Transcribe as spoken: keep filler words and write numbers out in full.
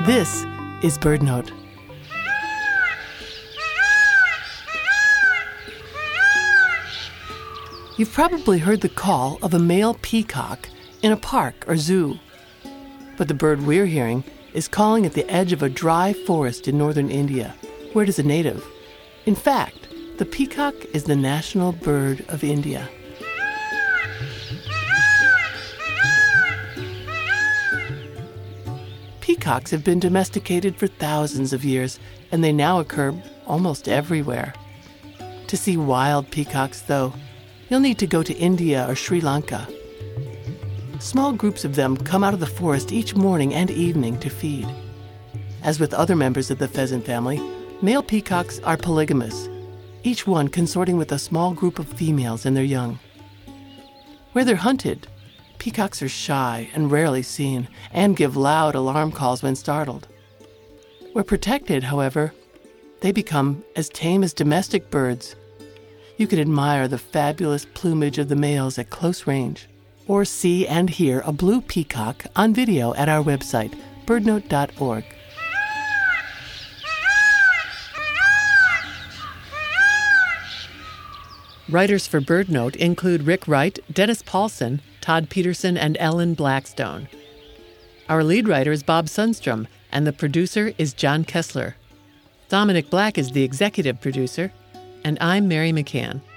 This is BirdNote. You've probably heard the call of a male peacock in a park or zoo. But the bird we're hearing is calling at the edge of a dry forest in northern India, where it is a native. In fact, the peacock is the national bird of India. Peacocks have been domesticated for thousands of years, and they now occur almost everywhere. To see wild peacocks, though, you'll need to go to India or Sri Lanka. Small groups of them come out of the forest each morning and evening to feed. As with other members of the pheasant family, male peacocks are polygamous, each one consorting with a small group of females and their young. Where they're hunted, peacocks are shy and rarely seen, and give loud alarm calls when startled. Where protected, however, they become as tame as domestic birds. You can admire the fabulous plumage of the males at close range, or see and hear a blue peacock on video at our website, bird note dot org. Writers for BirdNote include Rick Wright, Dennis Paulson, Todd Peterson, and Ellen Blackstone. Our lead writer is Bob Sundstrom, and the producer is John Kessler. Dominic Black is the executive producer, and I'm Mary McCann.